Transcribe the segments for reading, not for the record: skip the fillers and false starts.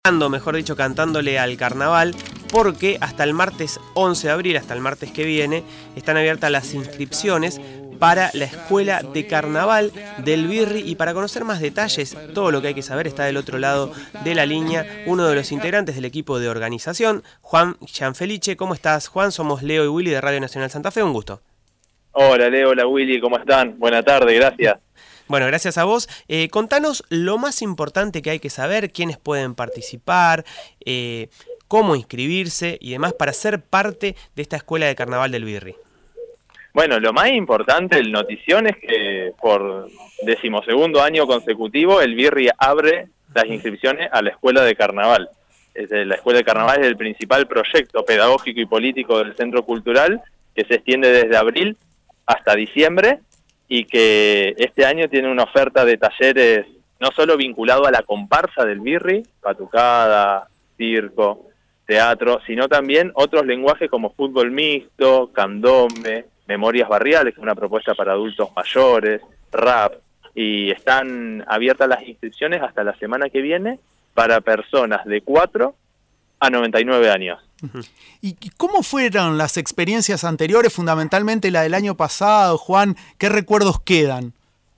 mejor dicho, cantándole al carnaval, porque hasta el martes 11 de abril, hasta el martes que viene, están abiertas las inscripciones para la Escuela de Carnaval del Birri. Y para conocer más detalles, todo lo que hay que saber, está del otro lado de la línea uno de los integrantes del equipo de organización, Juan Gianfelice. ¿Cómo estás, Juan? Somos Leo y Willy de Radio Nacional Santa Fe, un gusto. Hola Leo, hola Willy, ¿cómo están? Buena tarde, gracias. Bueno, gracias a vos. Contanos lo más importante que hay que saber, quiénes pueden participar, cómo inscribirse y demás para ser parte de esta Escuela de Carnaval del Birri. Bueno, lo más importante del notición es que por 12º año consecutivo el Birri abre las inscripciones a la Escuela de Carnaval. La Escuela de Carnaval es el principal proyecto pedagógico y político del Centro Cultural que se extiende desde abril hasta diciembre y que este año tiene una oferta de talleres no solo vinculado a la comparsa del Birri, batucada, circo, teatro, sino también otros lenguajes como fútbol mixto, candombe, memorias barriales, que es una propuesta para adultos mayores, rap, y están abiertas las inscripciones hasta la semana que viene para personas de 4 a 99 años. ¿Y cómo fueron las experiencias anteriores, fundamentalmente la del año pasado, Juan? ¿Qué recuerdos quedan?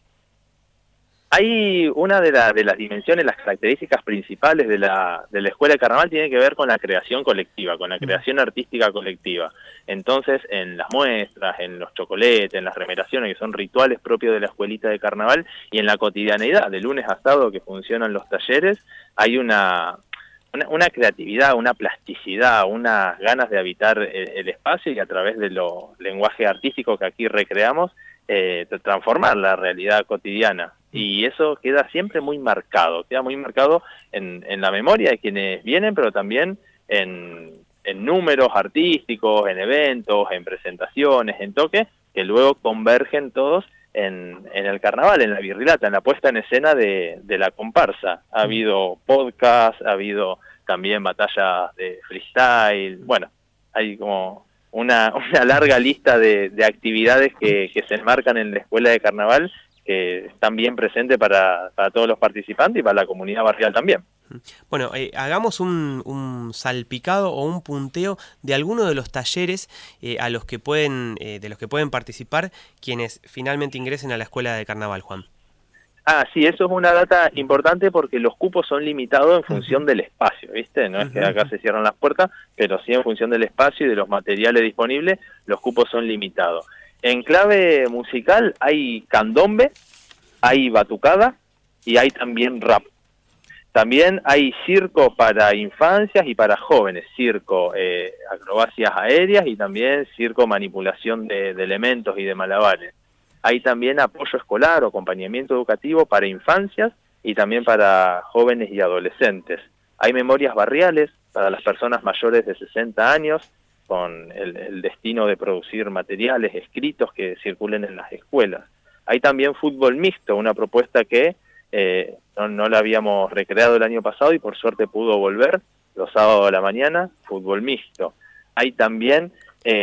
Hay una de las dimensiones, las características principales de la Escuela de Carnaval tiene que ver con la creación colectiva, con la creación artística colectiva. Entonces, en las muestras, en los chocoletes, en las remeraciones, que son rituales propios de la Escuelita de Carnaval, y en la cotidianeidad, de lunes a sábado que funcionan los talleres, hay una creatividad, una plasticidad, unas ganas de habitar el espacio y a través de los lenguajes artísticos que aquí recreamos, transformar la realidad cotidiana. Y eso queda siempre muy marcado, en la memoria de quienes vienen, pero también en números artísticos, en eventos, en presentaciones, en toques, que luego convergen todos en el carnaval, en la birrilata, en la puesta en escena de la comparsa. Ha habido podcast, ha habido también batallas de freestyle, bueno, hay como una larga lista de actividades que se enmarcan en la Escuela de Carnaval, que están bien presentes para todos los participantes y para la comunidad barrial también. Bueno, hagamos un salpicado o un punteo de alguno de los talleres de los que pueden participar quienes finalmente ingresen a la Escuela de Carnaval, Juan. Sí, eso es una data importante porque los cupos son limitados en función del espacio, ¿viste? No es que acá se cierran las puertas, pero sí en función del espacio y de los materiales disponibles, los cupos son limitados. En clave musical hay candombe, hay batucada y hay también rap. También hay circo para infancias y para jóvenes, circo, acrobacias aéreas y también circo manipulación de elementos y de malabares. Hay también apoyo escolar o acompañamiento educativo para infancias y también para jóvenes y adolescentes. Hay memorias barriales para las personas mayores de 60 años, con el destino de producir materiales escritos que circulen en las escuelas. Hay también fútbol mixto, una propuesta que no la habíamos recreado el año pasado y por suerte pudo volver los sábados a la mañana, fútbol mixto. Hay también,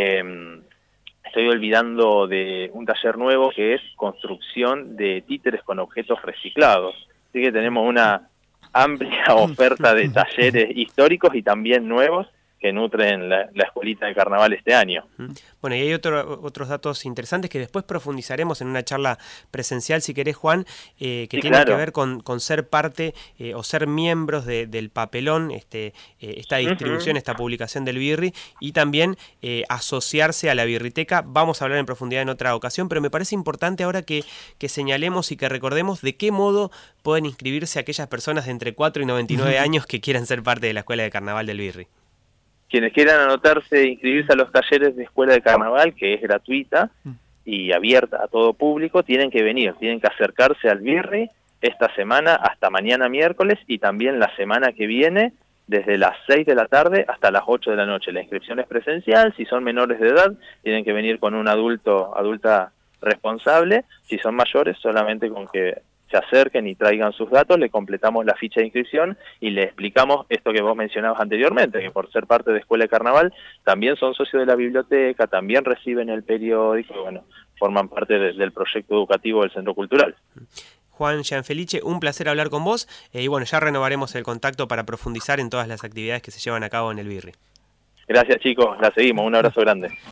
estoy olvidando de un taller nuevo que es construcción de títeres con objetos reciclados. Así que tenemos una amplia oferta de talleres históricos y también nuevos que nutren la Escuelita de Carnaval este año. Bueno, y hay otros datos interesantes que después profundizaremos en una charla presencial, si querés, Juan, que sí, tienen que ver con ser parte o ser miembros del papelón, esta distribución, esta publicación del Birri, y también asociarse a la birriteca. Vamos a hablar en profundidad en otra ocasión, pero me parece importante ahora que señalemos y que recordemos de qué modo pueden inscribirse aquellas personas de entre 4 y 99 años que quieran ser parte de la Escuela de Carnaval del Birri. Quienes quieran anotarse e inscribirse a los talleres de Escuela de Carnaval, que es gratuita y abierta a todo público, tienen que venir, tienen que acercarse al Birri esta semana hasta mañana miércoles y también la semana que viene desde las 6 de la tarde hasta las 8 de la noche. La inscripción es presencial, si son menores de edad tienen que venir con un adulta responsable, si son mayores solamente con que se acerquen y traigan sus datos, le completamos la ficha de inscripción y le explicamos esto que vos mencionabas anteriormente, que por ser parte de Escuela de Carnaval también son socios de la biblioteca, también reciben el periódico, y bueno, forman parte del proyecto educativo del Centro Cultural. Juan Gianfelice, un placer hablar con vos, y bueno, ya renovaremos el contacto para profundizar en todas las actividades que se llevan a cabo en el BIRRI. Gracias chicos, la seguimos, un abrazo grande.